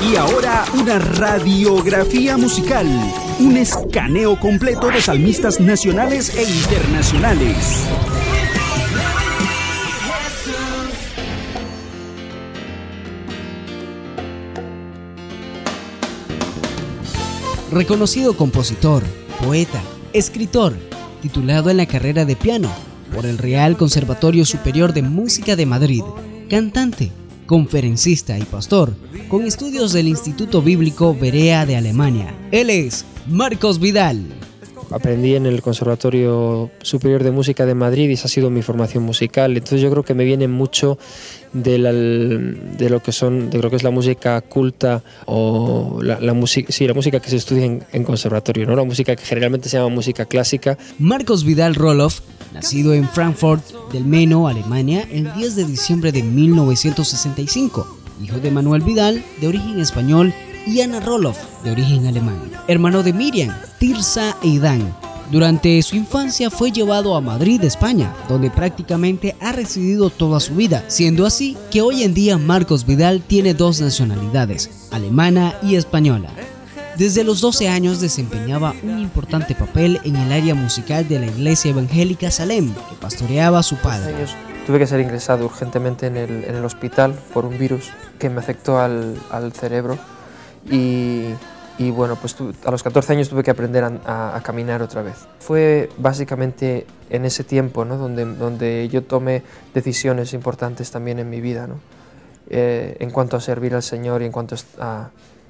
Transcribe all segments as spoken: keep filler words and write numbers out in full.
Y ahora una radiografía musical, un escaneo completo de salmistas nacionales e internacionales. Reconocido compositor, poeta, escritor, titulado en la carrera de piano por el Real Conservatorio Superior de Música de Madrid, cantante, conferencista y pastor, con estudios del Instituto Bíblico Berea de Alemania. Él es Marcos Vidal. Aprendí en el Conservatorio Superior de Música de Madrid y esa ha sido mi formación musical. Entonces yo creo que me viene mucho de, la, de lo que son, de lo que es la música culta o la, la música, sí, la música que se estudia en, en conservatorio, ¿no? La música que generalmente se llama música clásica. Marcos Vidal Roloff, nacido en Frankfurt del Meno, Alemania, el diez de diciembre de mil novecientos sesenta y cinco, hijo de Manuel Vidal, de origen español, y Ana Roloff, de origen alemán, hermano de Miriam, Tirsa e Idán. Durante su infancia fue llevado a Madrid, España, donde prácticamente ha residido toda su vida, siendo así que hoy en día Marcos Vidal tiene dos nacionalidades, alemana y española. Desde los doce años desempeñaba un importante papel en el área musical de la iglesia evangélica Salem, que pastoreaba a su padre. Tuve que ser ingresado urgentemente en el, en el hospital por un virus que me afectó al, al cerebro. Y, y bueno, pues tu, a los catorce años tuve que aprender a, a, a caminar otra vez. Fue básicamente en ese tiempo, ¿no? donde, donde yo tomé decisiones importantes también en mi vida, ¿no? eh, en cuanto a servir al Señor y en cuanto a,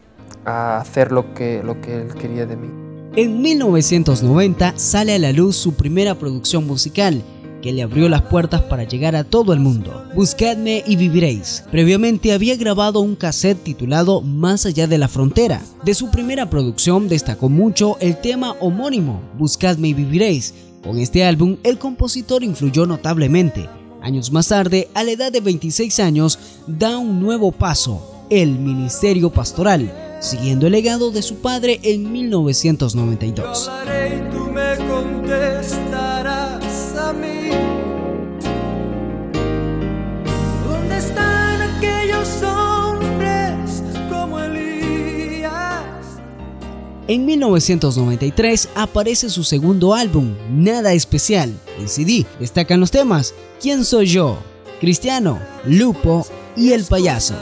a hacer lo que, lo que Él quería de mí. En mil novecientos noventa sale a la luz su primera producción musical, que le abrió las puertas para llegar a todo el mundo, Buscadme y viviréis. Previamente había grabado un cassette titulado Más allá de la frontera. De su primera producción destacó mucho el tema homónimo, Buscadme y viviréis. Con este álbum el compositor influyó notablemente. Años más tarde, a la edad de veintiséis años, da un nuevo paso, el ministerio pastoral, siguiendo el legado de su padre en mil novecientos noventa y dos. ¿Dónde están aquellos hombres como Elías? En mil novecientos noventa y tres aparece su segundo álbum, Nada Especial. En C D destacan los temas ¿Quién soy yo?, Cristiano, Lupo y El Payaso.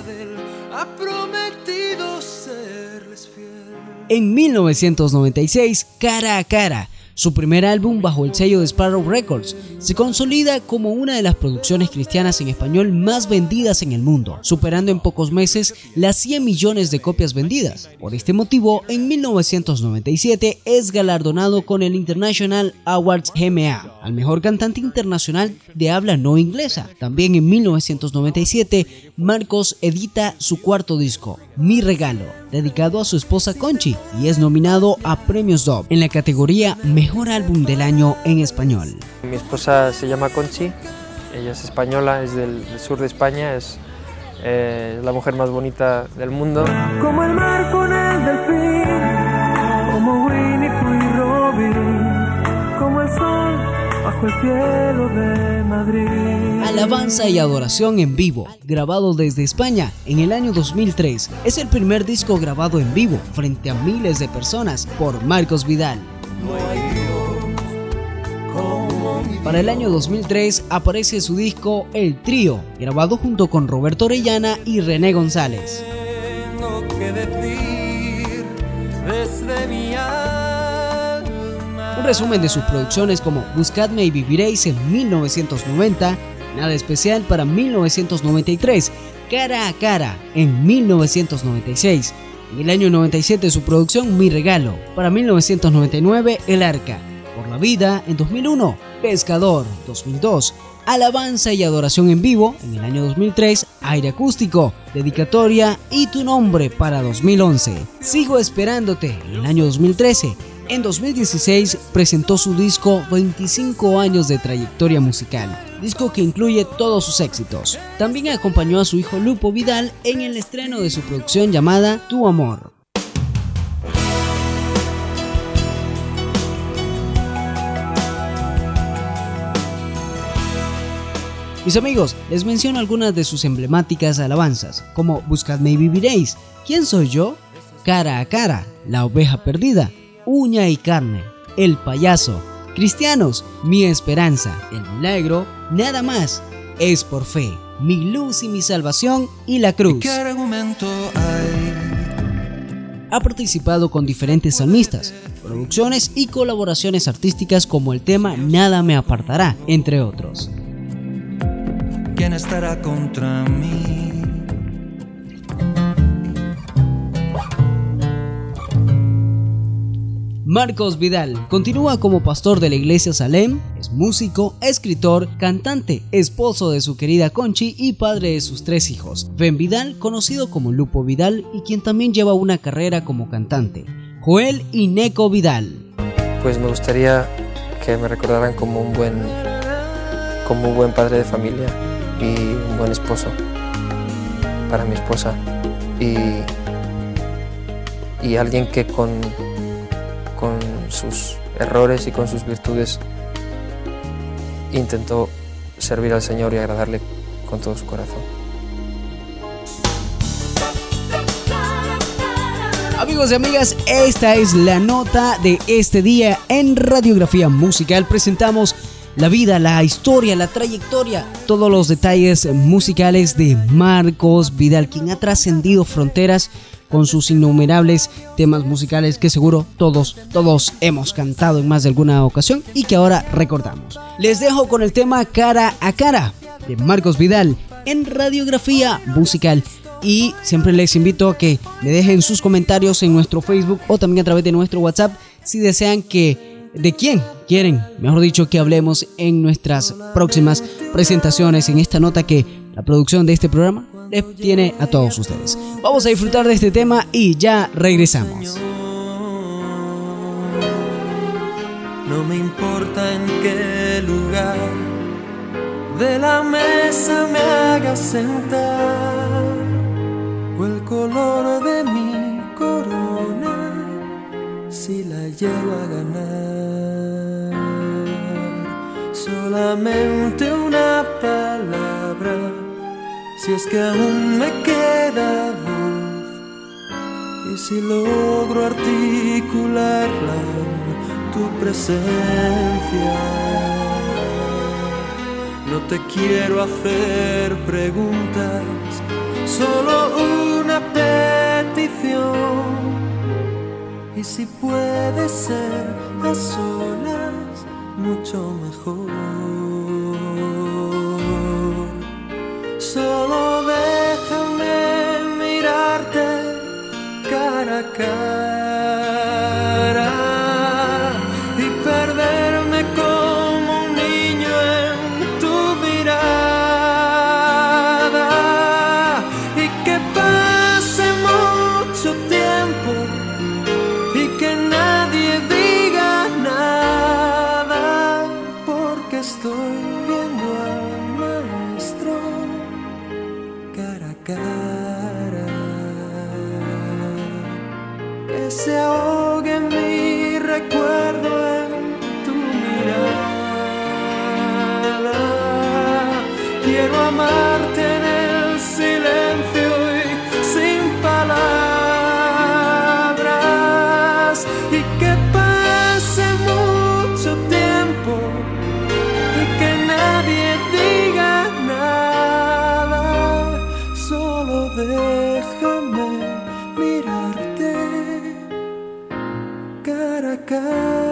En mil novecientos noventa y seis, Cara a Cara, su primer álbum bajo el sello de Sparrow Records, se consolida como una de las producciones cristianas en español más vendidas en el mundo, superando en pocos meses las cien millones de copias vendidas. Por este motivo, en mil novecientos noventa y siete es galardonado con el International Awards G M A al mejor cantante internacional de habla no inglesa. También en mil novecientos noventa y siete, Marcos edita su cuarto disco, Mi Regalo, dedicado a su esposa Conchi, y es nominado a Premios Dove en la categoría Mejor Álbum del Año en Español. Mi esposa se llama Conchi, ella es española, es del, del sur de España, es eh, la mujer más bonita del mundo. Como el mar con el delfín, como Winnie Pooh y Robin, como el sol bajo el cielo de Madrid. Alabanza y adoración en vivo, grabado desde España en el año dos mil tres. Es el primer disco grabado en vivo frente a miles de personas por Marcos Vidal. Para el año dos mil tres aparece su disco El Trío, grabado junto con Roberto Orellana y René González. Un resumen de sus producciones como Buscadme y viviréis en mil novecientos noventa, Nada Especial para mil novecientos noventa y tres, Cara a Cara en mil novecientos noventa y seis, en el año noventa y siete su producción Mi Regalo, para mil novecientos noventa y nueve El Arca, Por la Vida en dos mil uno, Pescador dos mil dos, Alabanza y Adoración en Vivo en el año dos mil tres, Aire Acústico, Dedicatoria y Tu Nombre para dos mil once, Sigo Esperándote en el año dos mil trece. En dos mil dieciséis presentó su disco veinticinco años de trayectoria musical, disco que incluye todos sus éxitos. También acompañó a su hijo Lupo Vidal en el estreno de su producción llamada Tu Amor. Mis amigos, les menciono algunas de sus emblemáticas alabanzas, como Buscadme y viviréis, ¿Quién soy yo?, Cara a cara, La oveja perdida, Uña y carne, El payaso, Cristianos, Mi esperanza, El milagro, Nada más, Es por fe, Mi luz y mi salvación y La cruz. ¿Qué argumento hay? Ha participado con diferentes salmistas, producciones y colaboraciones artísticas como el tema Nada me apartará, entre otros. ¿Quién estará contra mí? Marcos Vidal continúa como pastor de la iglesia Salem, es músico, escritor, cantante, esposo de su querida Conchi y padre de sus tres hijos. Ben Vidal, conocido como Lupo Vidal y quien también lleva una carrera como cantante. Joel y Neco Vidal. Pues me gustaría que me recordaran como un buen, como un buen padre de familia y un buen esposo para mi esposa y, y alguien que con con sus errores y con sus virtudes intentó servir al Señor y agradarle con todo su corazón. Amigos y amigas, esta es la nota de este día en Radiografía Musical. Presentamos la vida, la historia, la trayectoria, todos los detalles musicales de Marcos Vidal, quien ha trascendido fronteras con sus innumerables temas musicales que seguro todos, todos hemos cantado en más de alguna ocasión y que ahora recordamos. Les dejo con el tema Cara a cara de Marcos Vidal en Radiografía Musical y siempre les invito a que me dejen sus comentarios en nuestro Facebook o también a través de nuestro WhatsApp si desean que de quién quieren, mejor dicho, que hablemos en nuestras próximas presentaciones en esta nota que la producción de este programa les tiene a todos ustedes. Vamos a disfrutar de este tema y ya regresamos. No me importa en qué lugar de la mesa me hagas sentar o el color de mi corona si la llego a ganar. Solamente una palabra si es que aún me queda voz y si logro articularla en tu presencia. No te quiero hacer preguntas, solo una petición. Y si puede ser a solas, mucho mejor. Solo déjame mirarte cara a cara y perderme como un niño en tu mirada y que pase mucho tiempo y que nadie diga nada porque estoy viendo al maestro cara a cara, que se ahogue mi recuerdo en tu mirada. Quiero amarte en el silencio y sin palabras y que pase mucho tiempo y que nadie diga nada. Solo déjame mirarte cara a cara.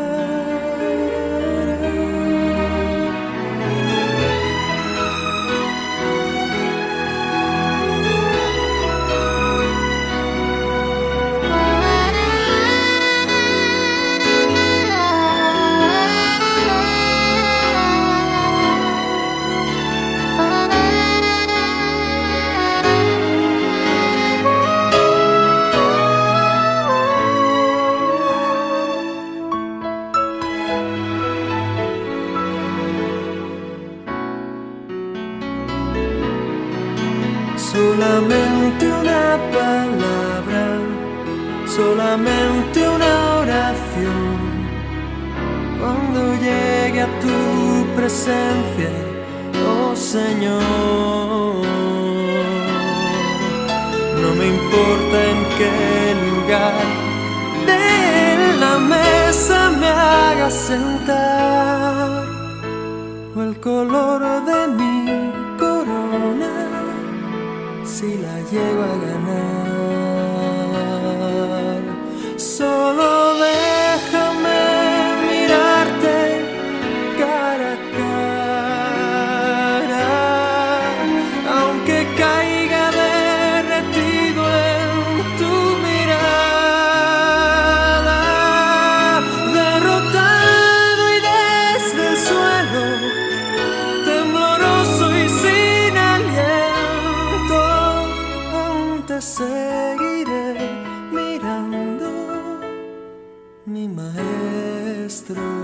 Solamente una palabra, solamente una oración. Cuando llegue a tu presencia, oh Señor. No me importa en qué lugar de la mesa me haga sentar, o el color de mi corona, si la llego a ganar. Solo déjame mirarte cara a cara, aunque caiga derretido en tu mirada. Derrotado y desde el suelo, tembloroso y sin aliento, aún te seguiré mirando, mi maestro.